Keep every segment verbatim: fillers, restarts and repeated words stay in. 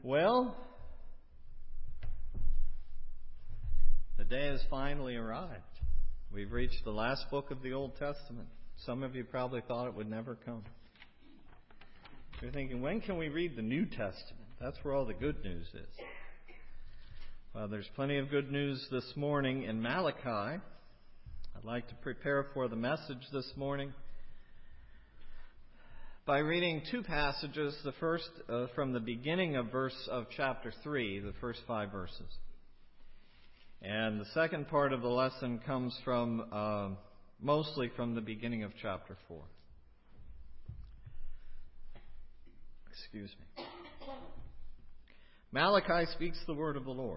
Well, the day has finally arrived. We've reached the last book of the Old Testament. Some of you probably thought it would never come. You're thinking, when can we read the New Testament? That's where all the good news is. Well, there's plenty of good news this morning in Malachi. I'd like to prepare for the message this morning by reading two passages. The first uh, from the beginning of verse of chapter three, the first five verses. And the second part of the lesson comes from uh, mostly from the beginning of chapter four. Excuse me. Malachi speaks the word of the Lord.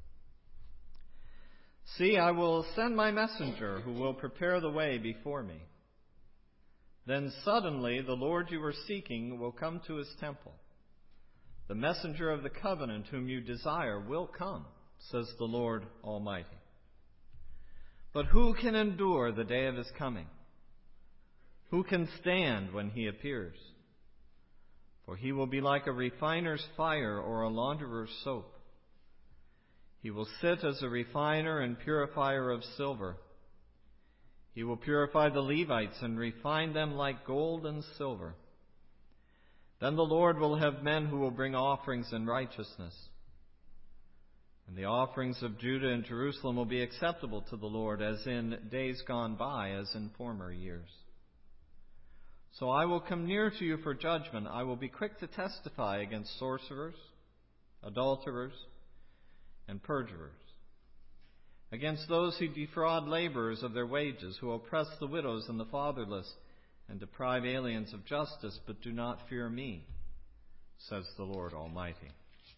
See, I will send my messenger who will prepare the way before me. Then suddenly the Lord you are seeking will come to his temple. The messenger of the covenant whom you desire will come, says the Lord Almighty. But who can endure the day of his coming? Who can stand when he appears? For he will be like a refiner's fire or a launderer's soap. He will sit as a refiner and purifier of silver. He will purify the Levites and refine them like gold and silver. Then the Lord will have men who will bring offerings in righteousness. And the offerings of Judah and Jerusalem will be acceptable to the Lord, as in days gone by, as in former years. So I will come near to you for judgment. I will be quick to testify against sorcerers, adulterers, and perjurers, against those who defraud laborers of their wages, who oppress the widows and the fatherless, and deprive aliens of justice, but do not fear me, says the Lord Almighty.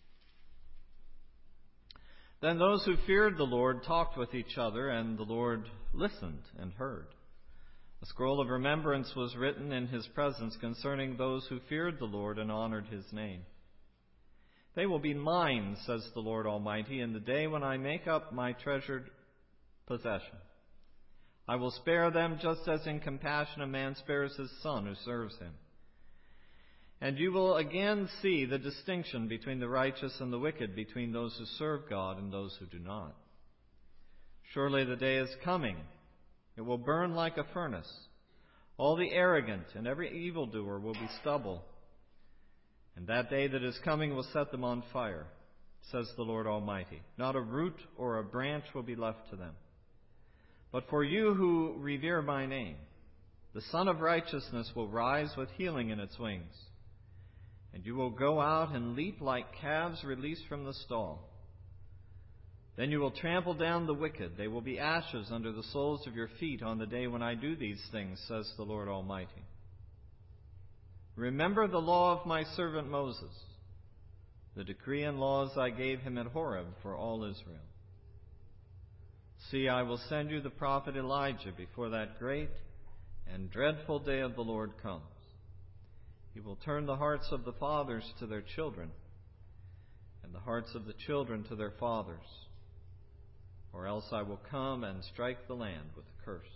Then those who feared the Lord talked with each other, and the Lord listened and heard. A scroll of remembrance was written in his presence concerning those who feared the Lord and honored his name. They will be mine, says the Lord Almighty, in the day when I make up my treasured possession. I will spare them just as in compassion a man spares his son who serves him. And you will again see the distinction between the righteous and the wicked, between those who serve God and those who do not. Surely the day is coming. It will burn like a furnace. All the arrogant and every evildoer will be stubble. And that day that is coming will set them on fire, says the Lord Almighty. Not a root or a branch will be left to them. But for you who revere my name, the Son of Righteousness will rise with healing in its wings. And you will go out and leap like calves released from the stall. Then you will trample down the wicked. They will be ashes under the soles of your feet on the day when I do these things, says the Lord Almighty. Remember the law of my servant Moses, the decree and laws I gave him at Horeb for all Israel. See, I will send you the prophet Elijah before that great and dreadful day of the Lord comes. He will turn the hearts of the fathers to their children, and the hearts of the children to their fathers, or else I will come and strike the land with a curse.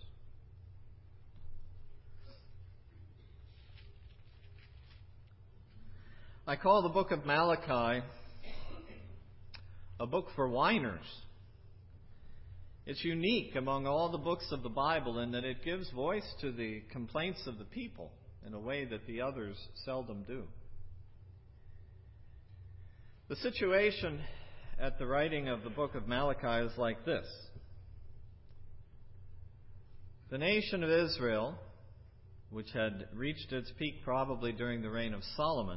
I call the book of Malachi a book for whiners. It's unique among all the books of the Bible in that it gives voice to the complaints of the people in a way that the others seldom do. The situation at the writing of the book of Malachi is like this. The nation of Israel, which had reached its peak probably during the reign of Solomon,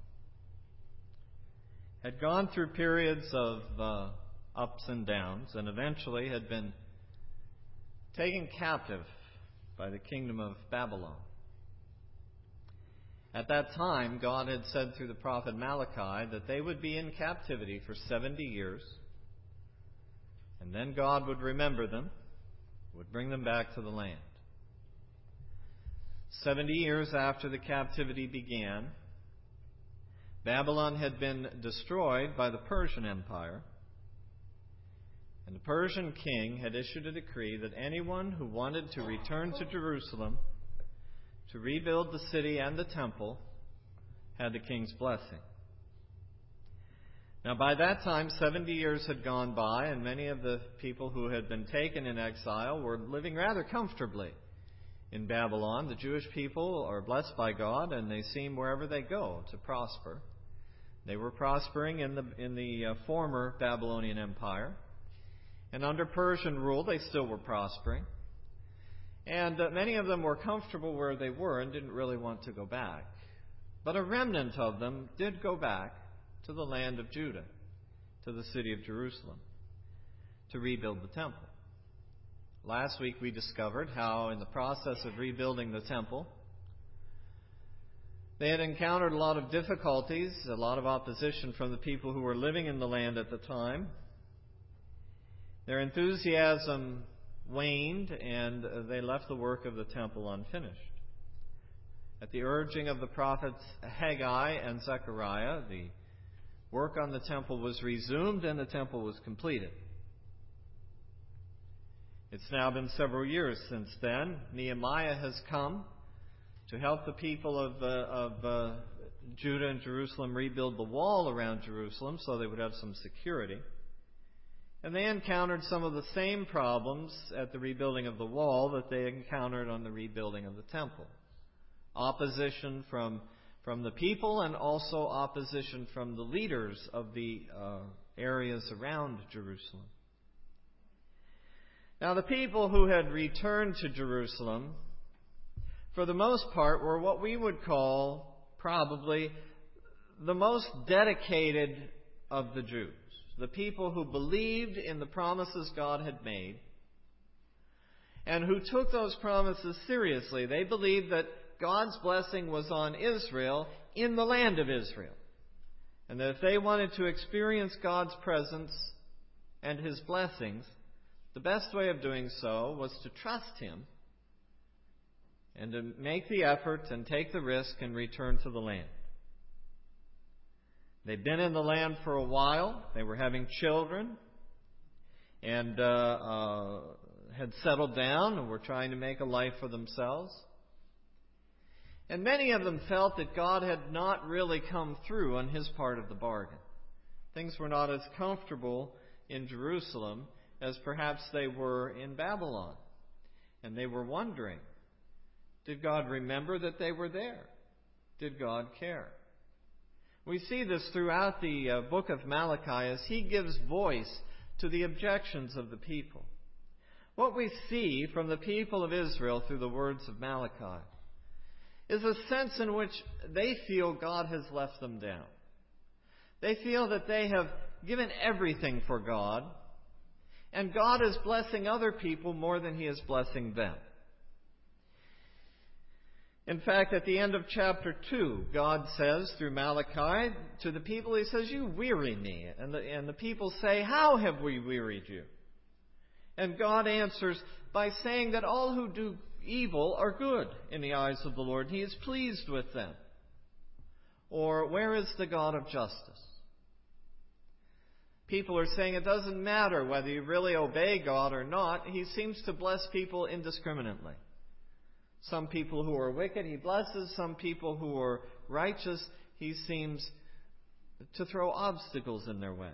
had gone through periods of uh, ups and downs, and eventually had been taken captive by the kingdom of Babylon. At that time, God had said through the prophet Malachi that they would be in captivity for seventy years, and then God would remember them, would bring them back to the land. Seventy years after the captivity began, Babylon had been destroyed by the Persian Empire, and the Persian king had issued a decree that anyone who wanted to return to Jerusalem to rebuild the city and the temple had the king's blessing. Now, by that time, seventy years had gone by, and many of the people who had been taken in exile were living rather comfortably in Babylon. The Jewish people are blessed by God, and they seem wherever they go to prosper. They were prospering in the in the uh, former Babylonian Empire, and under Persian rule, they still were prospering. And uh, many of them were comfortable where they were and didn't really want to go back. But a remnant of them did go back to the land of Judah, to the city of Jerusalem, to rebuild the temple. Last week we discovered how in the process of rebuilding the temple, they had encountered a lot of difficulties, a lot of opposition from the people who were living in the land at the time. Their enthusiasm waned, and they left the work of the temple unfinished. At the urging of the prophets Haggai and Zechariah, the work on the temple was resumed and the temple was completed. It's now been several years since then. Nehemiah has come to help the people of, uh, of uh, Judah and Jerusalem rebuild the wall around Jerusalem so they would have some security. And they encountered some of the same problems at the rebuilding of the wall that they encountered on the rebuilding of the temple. Opposition from from the people, and also opposition from the leaders of the uh, areas around Jerusalem. Now, the people who had returned to Jerusalem, for the most part, were what we would call probably the most dedicated of the Jews. The people who believed in the promises God had made, and who took those promises seriously. They believed that God's blessing was on Israel in the land of Israel. And that if they wanted to experience God's presence and His blessings, the best way of doing so was to trust Him and to make the effort and take the risk and return to the land. They'd been in the land for a while. They were having children and uh, uh, had settled down and were trying to make a life for themselves. And many of them felt that God had not really come through on His part of the bargain. Things were not as comfortable in Jerusalem as perhaps they were in Babylon. And they were wondering, did God remember that they were there? Did God care? We see this throughout the uh, book of Malachi as he gives voice to the objections of the people. What we see from the people of Israel through the words of Malachi is a sense in which they feel God has left them down. They feel that they have given everything for God, and God is blessing other people more than He is blessing them. In fact, at the end of chapter two, God says through Malachi to the people, He says, "You weary me." And the, and the people say, "How have we wearied you?" And God answers by saying that all who do evil are good in the eyes of the Lord. He is pleased with them. Or, where is the God of justice? People are saying it doesn't matter whether you really obey God or not. He seems to bless people indiscriminately. Some people who are wicked, He blesses. Some people who are righteous, He seems to throw obstacles in their way.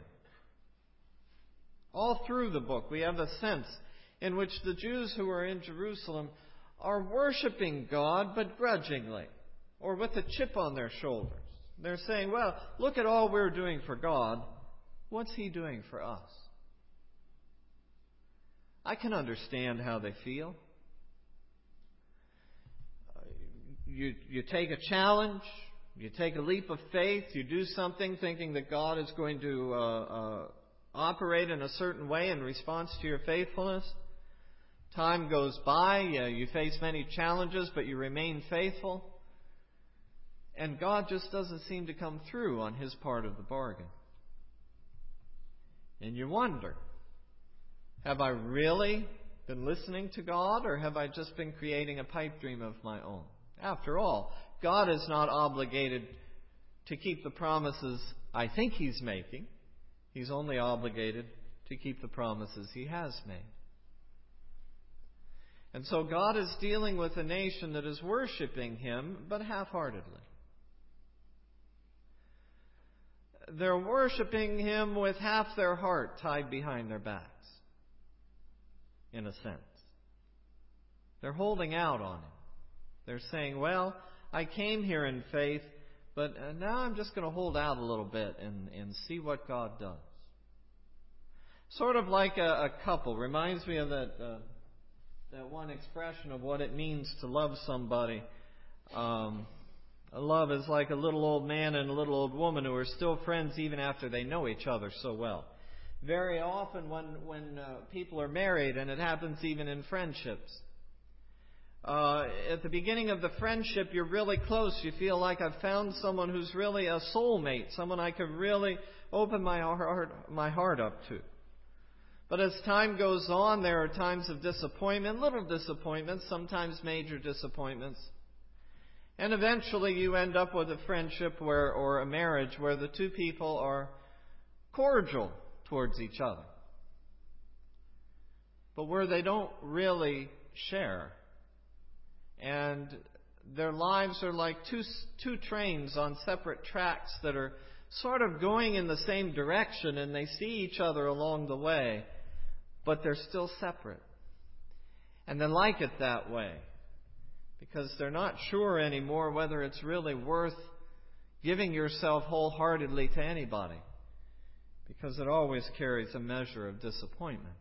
All through the book, we have a sense in which the Jews who are in Jerusalem are worshiping God, but grudgingly, or with a chip on their shoulders. They're saying, well, look at all we're doing for God. What's He doing for us? I can understand how they feel. You, you take a challenge, you take a leap of faith, you do something thinking that God is going to uh, uh, operate in a certain way in response to your faithfulness. Time goes by, uh, you face many challenges, but you remain faithful. And God just doesn't seem to come through on His part of the bargain. And you wonder, have I really been listening to God, or have I just been creating a pipe dream of my own? After all, God is not obligated to keep the promises I think He's making. He's only obligated to keep the promises He has made. And so God is dealing with a nation that is worshiping Him, but half-heartedly. they're worshiping Him with half their heart tied behind their backs, in a sense. They're holding out on Him. They're saying, well, I came here in faith, but now I'm just going to hold out a little bit and, and see what God does. Sort of like a, a couple. Reminds me of that uh, that one expression of what it means to love somebody. Um, love is like a little old man and a little old woman who are still friends even after they know each other so well. Very often when, when uh, people are married, and it happens even in friendships, Uh, at the beginning of the friendship, you're really close. You feel like I've found someone who's really a soulmate, someone I could really open my heart, my heart up to. But as time goes on, there are times of disappointment, little disappointments, sometimes major disappointments. And eventually you end up with a friendship where, or a marriage where the two people are cordial towards each other, but where they don't really share. And their lives are like two two trains on separate tracks that are sort of going in the same direction, and they see each other along the way, but they're still separate. And they like it that way because they're not sure anymore whether it's really worth giving yourself wholeheartedly to anybody, because it always carries a measure of disappointment.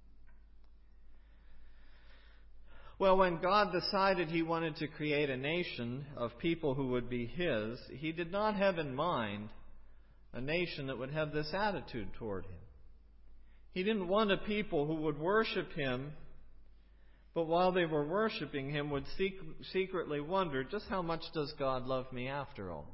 Well, when God decided He wanted to create a nation of people who would be His, He did not have in mind a nation that would have this attitude toward Him. He didn't want a people who would worship Him, but while they were worshiping Him would secretly wonder, just how much does God love me after all?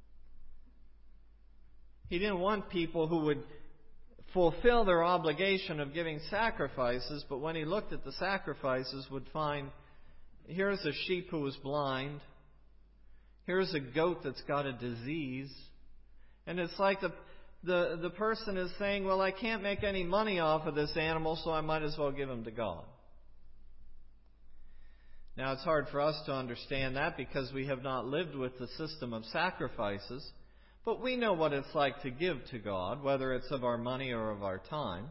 He didn't want people who would fulfill their obligation of giving sacrifices, but when He looked at the sacrifices would find, here's a sheep who is blind, here's a goat that's got a disease, and it's like the, the, the person is saying, well, I can't make any money off of this animal, so I might as well give him to God. Now, it's hard for us to understand that because we have not lived with the system of sacrifices. But we know what it's like to give to God, whether it's of our money or of our time.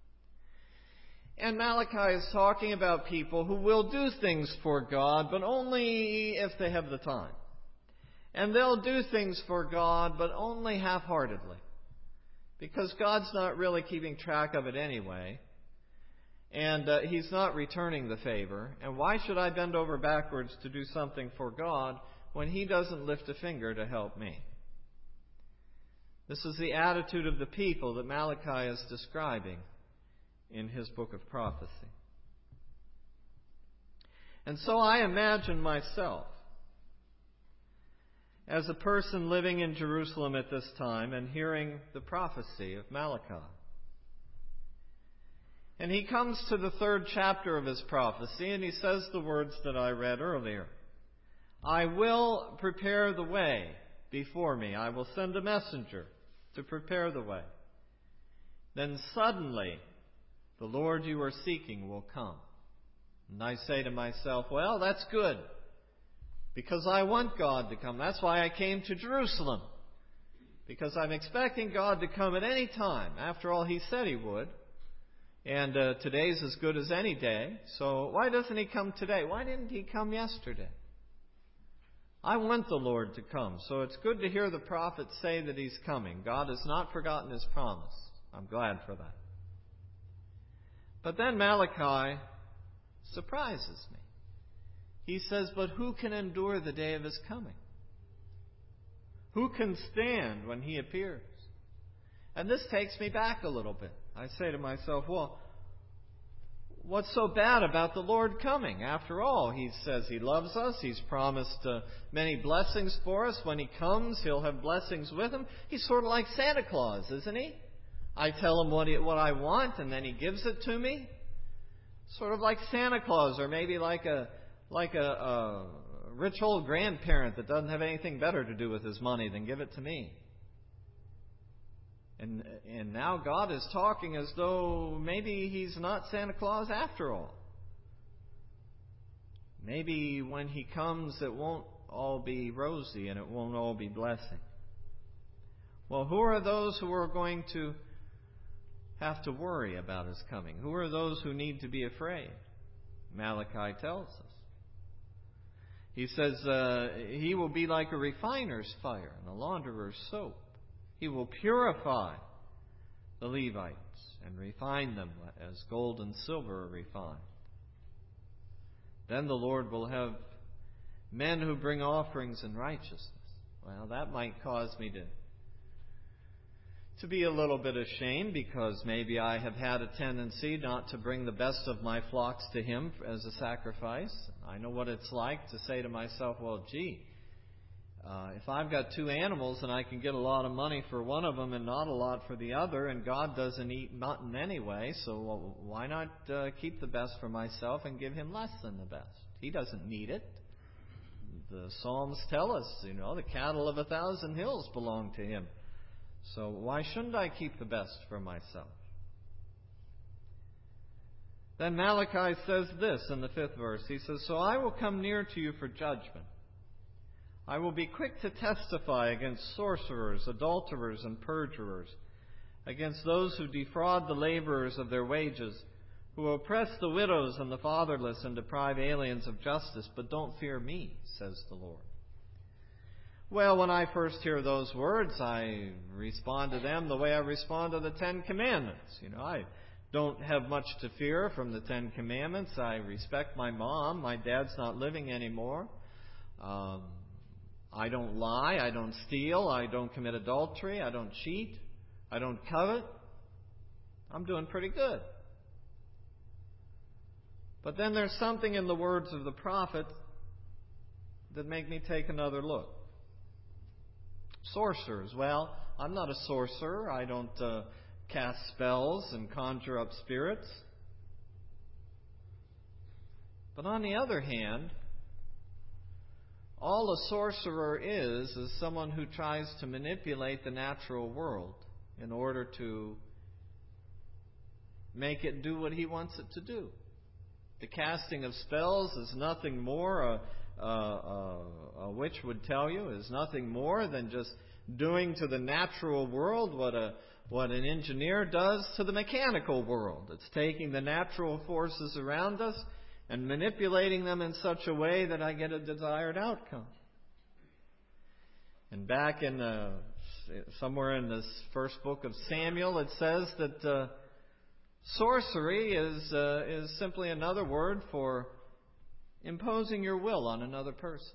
And Malachi is talking about people who will do things for God, but only if they have the time. And they'll do things for God, but only half-heartedly, because God's not really keeping track of it anyway. And uh, He's not returning the favor. And why should I bend over backwards to do something for God when He doesn't lift a finger to help me? This is the attitude of the people that Malachi is describing in his book of prophecy. And so I imagine myself as a person living in Jerusalem at this time and hearing the prophecy of Malachi. And he comes to the third chapter of his prophecy and he says the words that I read earlier. I will prepare the way before me. I will send a messenger to prepare the way. Then suddenly the Lord you are seeking will come. And I say to myself, well, that's good, because I want God to come. That's why I came to Jerusalem, because I'm expecting God to come at any time. After all, He said He would. And uh, today's as good as any day. So why doesn't He come today? Why didn't He come yesterday? I want the Lord to come. So it's good to hear the prophet say that He's coming. God has not forgotten His promise. I'm glad for that. But then Malachi surprises me. He says, but who can endure the day of His coming? Who can stand when He appears? And this takes me back a little bit. I say to myself, well, what's so bad about the Lord coming? After all, He says He loves us. He's promised uh, many blessings for us. When He comes, He'll have blessings with Him. He's sort of like Santa Claus, isn't He? I tell Him what, he, what I want, and then He gives it to me. Sort of like Santa Claus, or maybe like a like a, a rich old grandparent that doesn't have anything better to do with his money than give it to me. And and now God is talking as though maybe He's not Santa Claus after all. Maybe when He comes, it won't all be rosy and it won't all be blessing. Well, who are those who are going to have to worry about His coming? Who are those who need to be afraid? Malachi tells us. He says uh, He will be like a refiner's fire and a launderer's soap. He will purify the Levites and refine them as gold and silver are refined. Then the Lord will have men who bring offerings in righteousness. Well, that might cause me to to be a little bit ashamed, because maybe I have had a tendency not to bring the best of my flocks to Him as a sacrifice. I know what it's like to say to myself, well, gee, uh, if I've got two animals and I can get a lot of money for one of them and not a lot for the other, and God doesn't eat mutton anyway, so why not uh, keep the best for myself and give Him less than the best? He doesn't need it. The Psalms tell us, you know, the cattle of a thousand hills belong to Him. So why shouldn't I keep the best for myself? Then Malachi says this in the fifth verse. He says, so I will come near to you for judgment. I will be quick to testify against sorcerers, adulterers, and perjurers, against those who defraud the laborers of their wages, who oppress the widows and the fatherless and deprive aliens of justice. But don't fear me, says the Lord. Well, when I first hear those words, I respond to them the way I respond to the Ten Commandments. You know, I don't have much to fear from the Ten Commandments. I respect my mom. My dad's not living anymore. Um, I don't lie. I don't steal. I don't commit adultery. I don't cheat. I don't covet. I'm doing pretty good. But then there's something in the words of the prophet that make me take another look. Sorcerers. Well, I'm not a sorcerer. I don't uh, cast spells and conjure up spirits. But on the other hand, all a sorcerer is is someone who tries to manipulate the natural world in order to make it do what he wants it to do. The casting of spells is nothing more, a, a, a, a witch would tell you, is nothing more than just doing to the natural world what a what an engineer does to the mechanical world. It's taking the natural forces around us and manipulating them in such a way that I get a desired outcome. And back in uh, somewhere in this first book of Samuel, it says that uh, sorcery is uh, is simply another word for imposing your will on another person.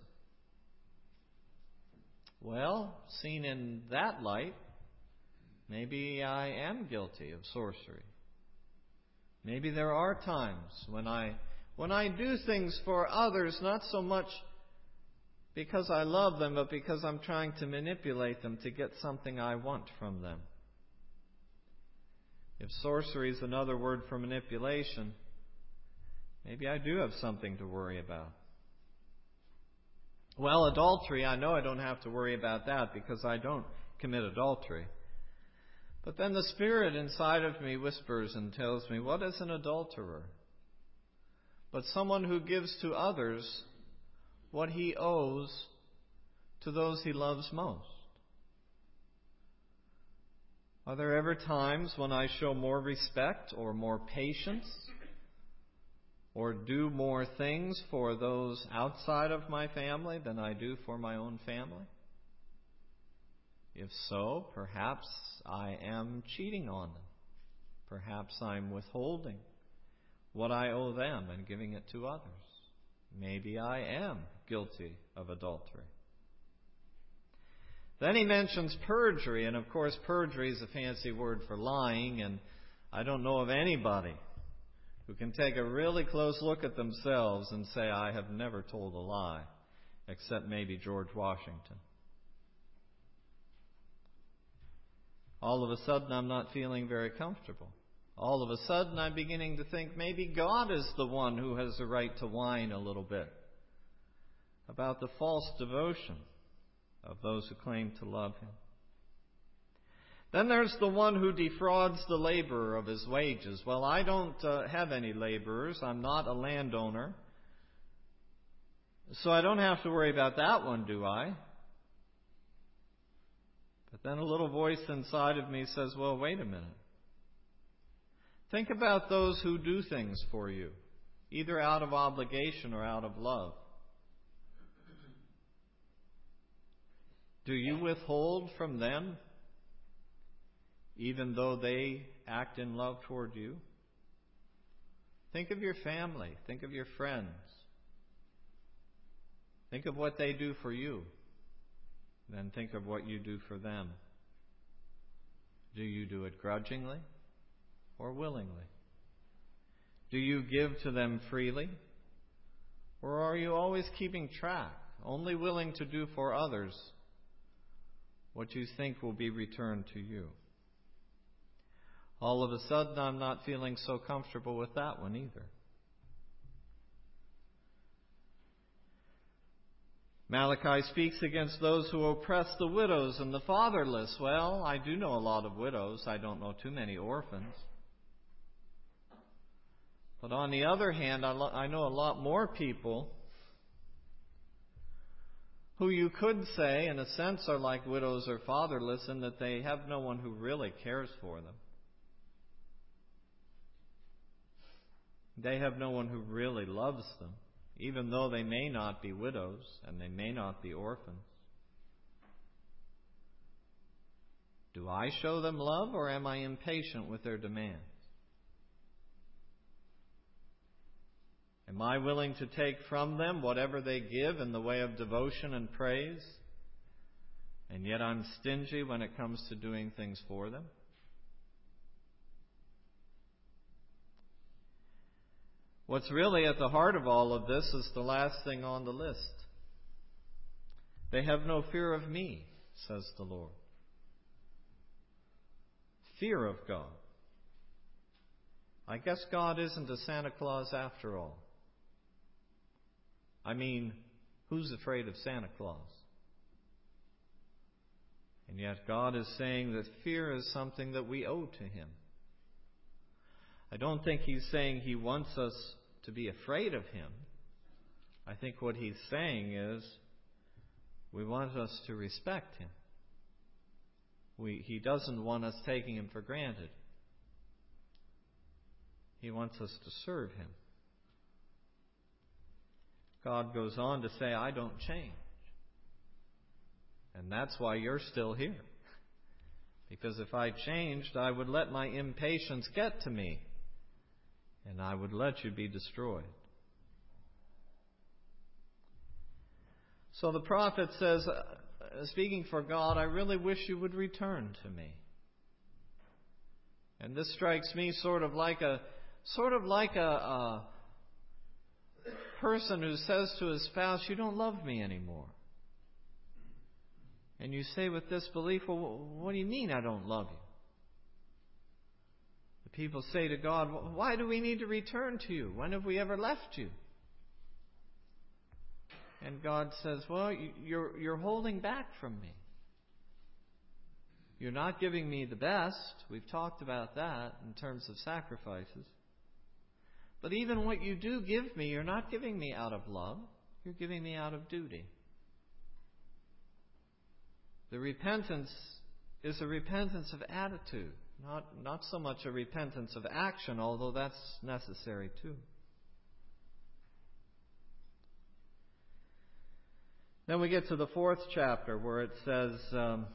Well, seen in that light, maybe I am guilty of sorcery. Maybe there are times when I when I do things for others, not so much because I love them, but because I'm trying to manipulate them to get something I want from them. If sorcery is another word for manipulation, maybe I do have something to worry about. Well, adultery, I know I don't have to worry about that because I don't commit adultery. But then the Spirit inside of me whispers and tells me, what is an adulterer? But someone who gives to others what he owes to those he loves most. Are there ever times when I show more respect or more patience or do more things for those outside of my family than I do for my own family? If so, perhaps I am cheating on them. Perhaps I'm withholding what I owe them and giving it to others. Maybe I am guilty of adultery. Then he mentions perjury, and of course perjury is a fancy word for lying, and I don't know of anybody who can take a really close look at themselves and say, I have never told a lie, except maybe George Washington. All of a sudden I'm not feeling very comfortable. All of a sudden I'm beginning to think maybe God is the one who has the right to whine a little bit about the false devotion of those who claim to love Him. Then there's the one who defrauds the laborer of his wages. Well, I don't uh, have any laborers. I'm not a landowner. So I don't have to worry about that one, do I? But then a little voice inside of me says, well, wait a minute. Think about those who do things for you, either out of obligation or out of love. Do you withhold from them, even though they act in love toward you? Think of your family. Think of your friends. Think of what they do for you. Then think of what you do for them. Do you do it grudgingly or willingly? Do you give to them freely? Or are you always keeping track, only willing to do for others what you think will be returned to you? All of a sudden, I'm not feeling so comfortable with that one either. Malachi speaks against those who oppress the widows and the fatherless. Well, I do know a lot of widows. I don't know too many orphans. But on the other hand, I, lo- I know a lot more people who you could say, in a sense, are like widows or fatherless in that they have no one who really cares for them. They have no one who really loves them, even though they may not be widows and they may not be orphans. Do I show them love, or am I impatient with their demands? Am I willing to take from them whatever they give in the way of devotion and praise, and yet I'm stingy when it comes to doing things for them? What's really at the heart of all of this is the last thing on the list. They have no fear of me, says the Lord. Fear of God. I guess God isn't a Santa Claus after all. I mean, who's afraid of Santa Claus? And yet God is saying that fear is something that we owe to Him. I don't think He's saying He wants us to be afraid of Him. I think what He's saying is we want us to respect Him. We, he doesn't want us taking Him for granted. He wants us to serve Him. God goes on to say, I don't change. And that's why you're still here. Because if I changed, I would let my impatience get to me, and I would let you be destroyed. So the prophet says, speaking for God, I really wish you would return to me. And this strikes me sort of like a sort of like a, a person who says to his spouse, you don't love me anymore. And you say with this belief, well, what do you mean I don't love you? The people say to God, why do we need to return to you? When have we ever left you? And God says, well, you're, you're holding back from me. You're not giving me the best. We've talked about that in terms of sacrifices. But even what you do give me, you're not giving me out of love. You're giving me out of duty. The repentance is a repentance of attitude, not, not so much a repentance of action, although that's necessary too. Then we get to the fourth chapter where it says um,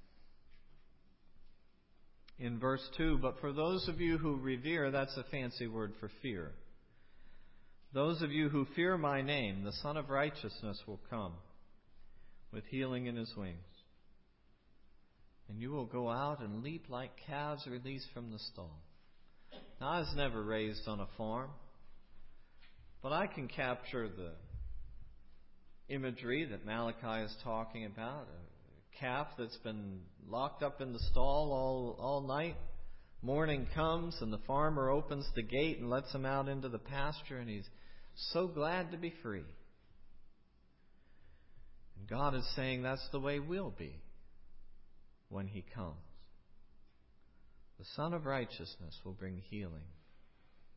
in verse two, but for those of you who revere, that's a fancy word for fear. Those of you who fear my name, the Son of Righteousness will come with healing in His wings. And you will go out and leap like calves released from the stall. Now, I was never raised on a farm, but I can capture the imagery that Malachi is talking about. A calf that's been locked up in the stall all, all night. Morning comes and the farmer opens the gate and lets him out into the pasture, and he's so glad to be free. And God is saying that's the way we'll be when He comes. The Son of Righteousness will bring healing.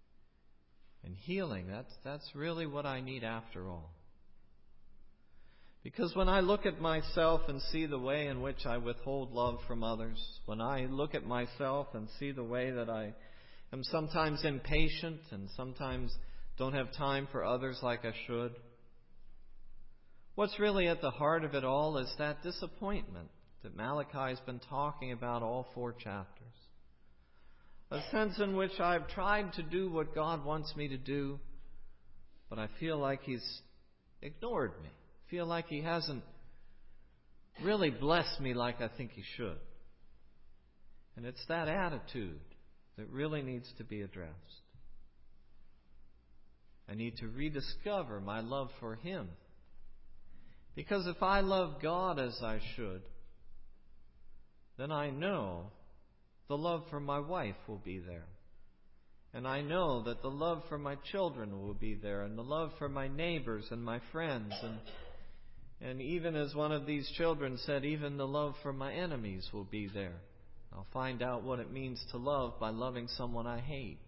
And healing, that's, that's really what I need after all. Because when I look at myself and see the way in which I withhold love from others, when I look at myself and see the way that I am sometimes impatient and sometimes don't have time for others like I should, what's really at the heart of it all is that disappointment that Malachi has been talking about all four chapters. A sense in which I've tried to do what God wants me to do, but I feel like He's ignored me. I feel like He hasn't really blessed me like I think He should. And it's that attitude that really needs to be addressed. I need to rediscover my love for Him. Because if I love God as I should, then I know the love for my wife will be there. And I know that the love for my children will be there, and the love for my neighbors and my friends. And, and even as one of these children said, even the love for my enemies will be there. I'll find out what it means to love by loving someone I hate.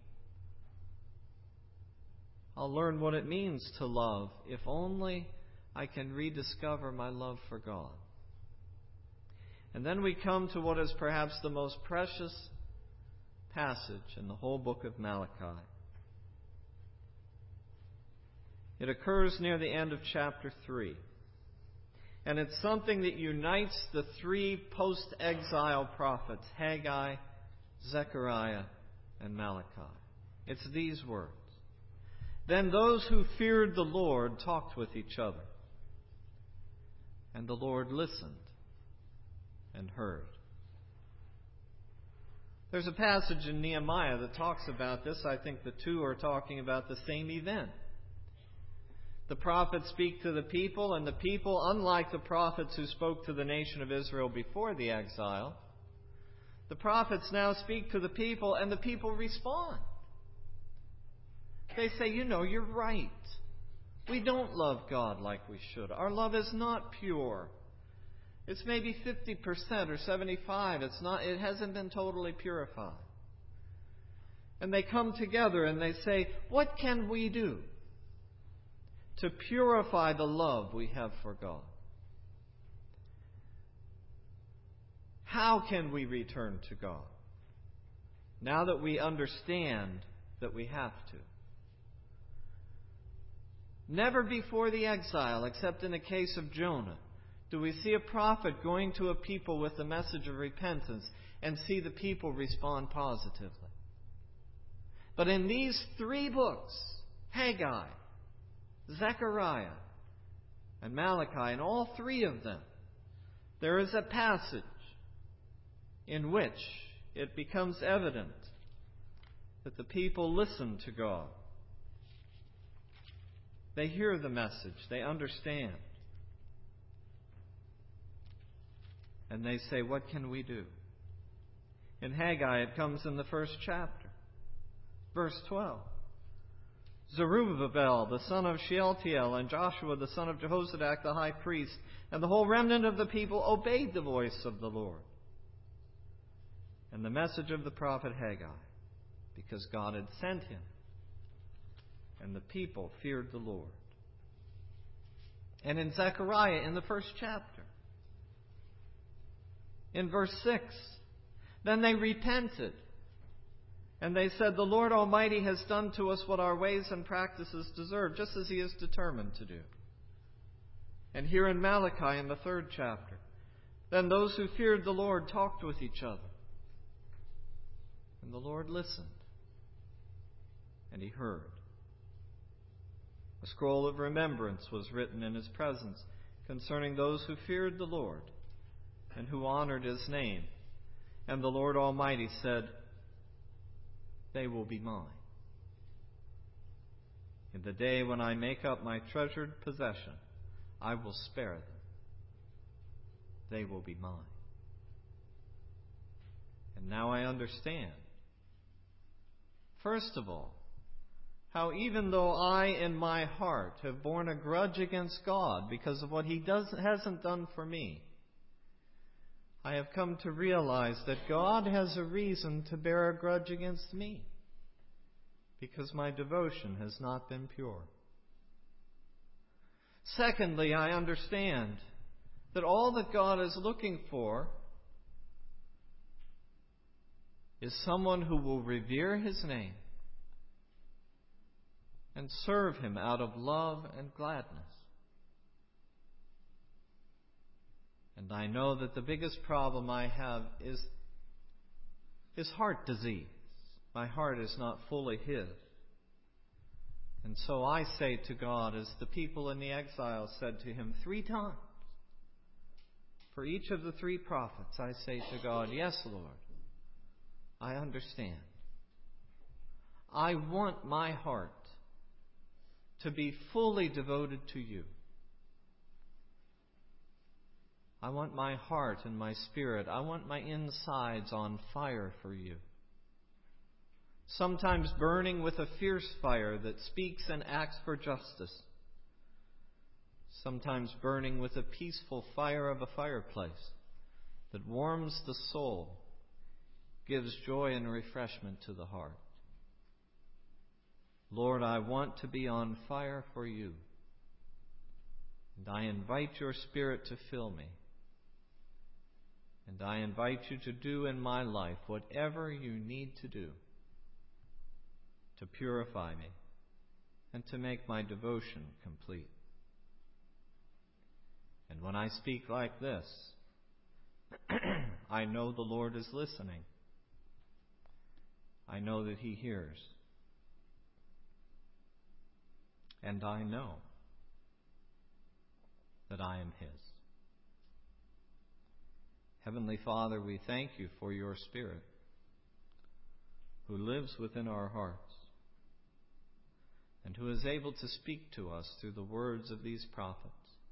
I'll learn what it means to love if only I can rediscover my love for God. And then we come to what is perhaps the most precious passage in the whole book of Malachi. It occurs near the end of chapter three. And it's something that unites the three post-exile prophets, Haggai, Zechariah, and Malachi. It's these words. Then those who feared the Lord talked with each other. And the Lord listened and heard. There's a passage in Nehemiah that talks about this. I think the two are talking about the same event. The prophets speak to the people, and the people, unlike the prophets who spoke to the nation of Israel before the exile, the prophets now speak to the people, and the people respond. They say, you know, you're right. We don't love God like we should. Our love is not pure. It's maybe fifty percent or seventy-five percent. It's not, it hasn't been totally purified. And they come together and they say, what can we do to purify the love we have for God? How can we return to God now that we understand that we have to? Never before the exile, except in the case of Jonah, do we see a prophet going to a people with the message of repentance and see the people respond positively. But in these three books, Haggai, Zechariah, and Malachi, in all three of them, there is a passage in which it becomes evident that the people listen to God. They hear the message. They understand. And they say, what can we do? In Haggai, it comes in the first chapter. Verse twelve. Zerubbabel, the son of Shealtiel, and Joshua, the son of Jehozadak, the high priest, and the whole remnant of the people obeyed the voice of the Lord and the message of the prophet Haggai, because God had sent him. And the people feared the Lord. And in Zechariah, in the first chapter, in verse six, then they repented. And they said, the Lord Almighty has done to us what our ways and practices deserve, just as He is determined to do. And here in Malachi, in the third chapter, then those who feared the Lord talked with each other. And the Lord listened. And He heard. A scroll of remembrance was written in His presence concerning those who feared the Lord and who honored His name. And the Lord Almighty said, they will be mine. In the day when I make up my treasured possession, I will spare them. They will be mine. And now I understand, first of all, how even though I in my heart have borne a grudge against God because of what He does, hasn't done for me, I have come to realize that God has a reason to bear a grudge against me, because my devotion has not been pure. Secondly, I understand that all that God is looking for is someone who will revere His name and serve Him out of love and gladness. And I know that the biggest problem I have is, is heart disease. My heart is not fully His. And so I say to God, as the people in the exile said to Him three times, for each of the three prophets, I say to God, yes, Lord, I understand. I want my heart to be fully devoted to You. I want my heart and my spirit, I want my insides on fire for You. Sometimes burning with a fierce fire that speaks and acts for justice. Sometimes burning with a peaceful fire of a fireplace that warms the soul, gives joy and refreshment to the heart. Lord, I want to be on fire for You. And I invite Your Spirit to fill me. And I invite You to do in my life whatever You need to do to purify me and to make my devotion complete. And when I speak like this, I know the Lord is listening. I know that He hears. And I know that I am His. Heavenly Father, we thank You for Your Spirit who lives within our hearts and who is able to speak to us through the words of these prophets,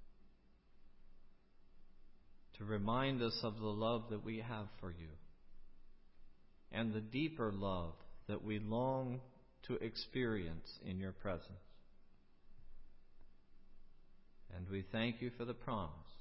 to remind us of the love that we have for You and the deeper love that we long to experience in Your presence. And we thank You for the promise